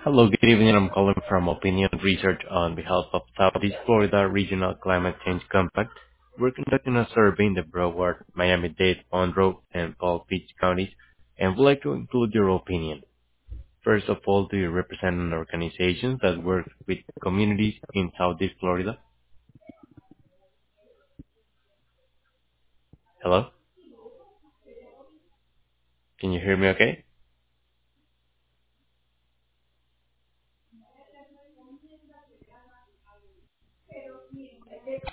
Hello, good evening. I'm calling from Opinion Research on behalf of Southeast Florida Regional Climate Change Compact. We're conducting a survey in the Broward, Miami-Dade, Monroe, and Palm Beach counties, and would like to include your opinion. First of all, do you represent an organization that works with communities in Southeast Florida? Hello? Can you hear me okay?